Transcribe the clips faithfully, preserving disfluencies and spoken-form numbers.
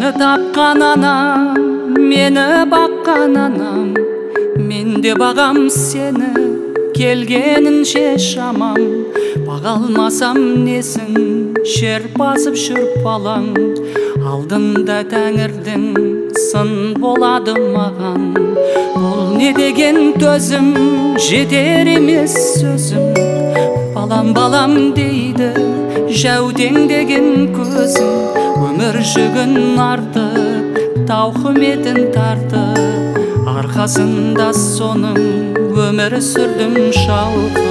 Жаны тапқан анам, мені баққан анам, мен де бағам сені, келгенінше шамам. Баға алмасам несін, шер басып жүріп алаң, алдында тәңірдің сын болады маған. Бұл не деген төзім, жетер емес сөзім. Балам балам дейді, жәутең деген көзім. Өмір жүгін артып, тауқыметін тартып, арқасында соның өмір сүрдім шалқып.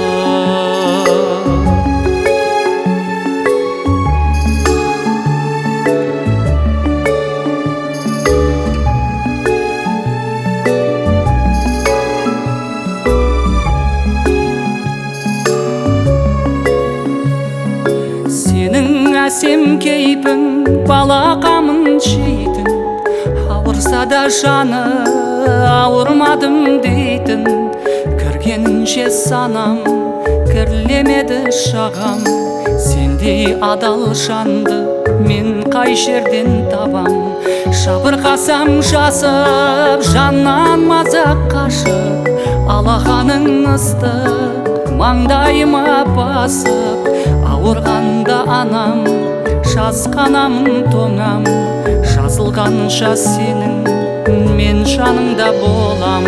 Сенің әсем кейпің балақамын жейтін, ауырса да жаны ауырмадым дейтін. Кіргенінше санам, кірлемеді шағам. Сендей адал жанды мен қай жерден табам. Жабырқасам жасып, жаннан мазақ қашып, алақаның ыстық маңдайыма басып. Ауырғанда анам, жасқанамын тоңам. Жазылғанша сенің мен жаныңда болам.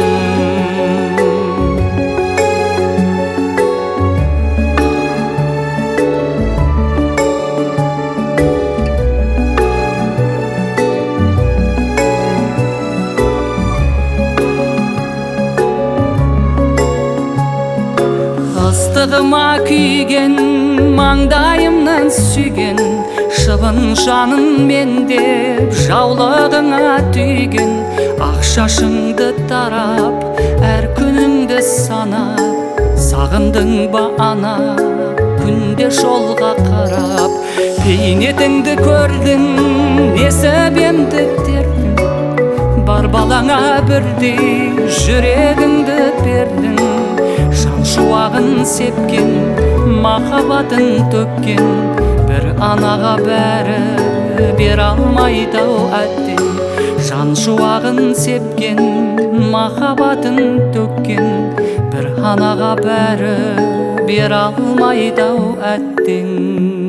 Ыстығыма күйген, маңдайымнан сүйген, шыбын жанын мен деп жаулығыңа түйген. Ақ шашыңды тарап, әр күніңді санап, сағындың ба ана, күнде жолға қарап. Бейнетіңді көрдің, несібемді тердің, бар балаңа бірдей жүрегіңді бердің. Шуағын сепкен, махаббатын төккен, бір анаға бәрі бер алмайды-ау әттең. Жан шуағын сепкен, махаббатын төккен, бір анаға бәрі бер алмайды-ау әттең.